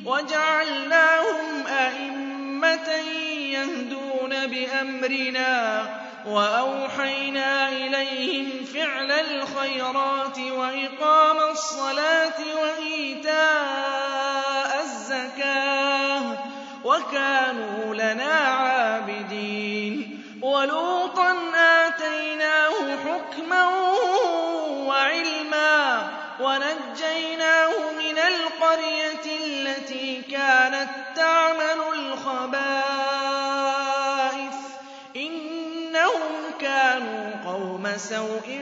وَجَعَلْنَاهُمْ أَئِمَّةً يَهْدُونَ بِأَمْرِنَا وَأَوْحَيْنَا إِلَيْهِمْ فِعْلَ الْخَيْرَاتِ وَإِقَامَ الصَّلَاةِ وَإِيتَاءَ الزَّكَاةِ وَكَانُوا لَنَا عَابِدِينَ وَلُوطًا آتَيْنَاهُ حُكْمًا وَعِلْمًا وَنَجَّيْنَاهُ مِنَ الْقَرْيَةِ الَّتِي كَانَت تَّعْمَلُ الْخَبَائِثَ إِنَّهُمْ كَانُوا قَوْمَ سَوْءٍ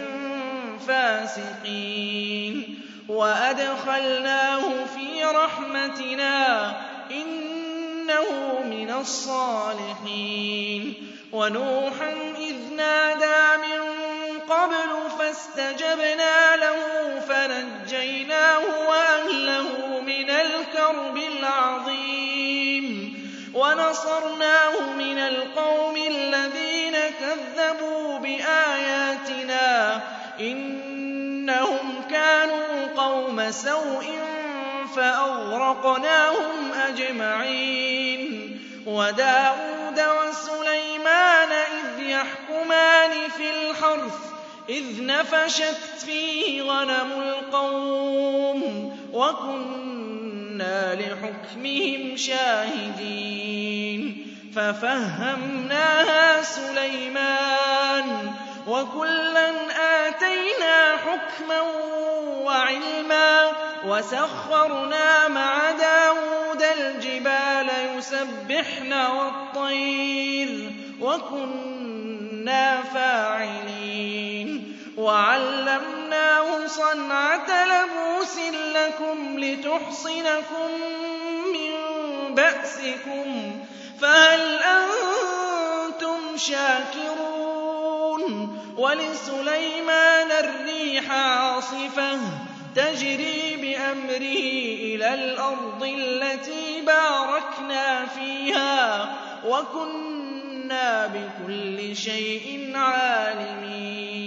فَاسِقِينَ وَأَدْخَلْنَاهُ فِي رَحْمَتِنَا إِنَّهُ مِنَ الصَّالِحِينَ وَنُوحًا إِذْ نَادَىٰ مِن قَبْلُ فَاسْتَجَبْنَا لَهُ فَنَجَّيْنَاهُ وَأَهْلَهُ مِنَ الْكَرْبِ الْعَظِيمِ وَنَصَرْنَاهُ مِنَ الْقَوْمِ الَّذِينَ كَذَّبُوا بِآيَاتِنَا إِنَّهُمْ كَانُوا قَوْمَ سَوْءٍ فَأَغْرَقْنَاهُمْ أَجْمَعِينَ وَدَاوُودَ وَسُلَيْمَانَ إِذْ يَحْكُمَانِ فِي الْحَرْثِ إِذْ نَفَشَتْ فِيهِ غَنَمُ الْقَوْمِ وَكُنَّا لِحُكْمِهِمْ شَاهِدِينَ فَفَهَّمْنَاهَا سُلَيْمَانَ وَكُلًّا آتَيْنَا حُكْمًا وَعِلْمًا وَسَخَّرْنَا مَعَ دَاوُودَ الْجِبَالَ يُسَبِّحْنَ وَالطَّيْرَ وَكُنَّا فَاعِلِينَ وَعَلَّمْنَاهُ صَنْعَةَ لَبُوسٍ لَّكُمْ لِتُحْصِنَكُم مِّن بَأْسِكُمْ فَهَلْ أَنتُمْ شَاكِرُونَ وَلِسُلَيْمَانَ الرِّيحَ عَاصِفَةً تَجْرِي بِأَمْرِهِ إِلَى الْأَرْضِ الَّتِي بَارَكْنَا فِيهَا وَكُنَّا بِكُلِّ شَيْءٍ عَالِمِينَ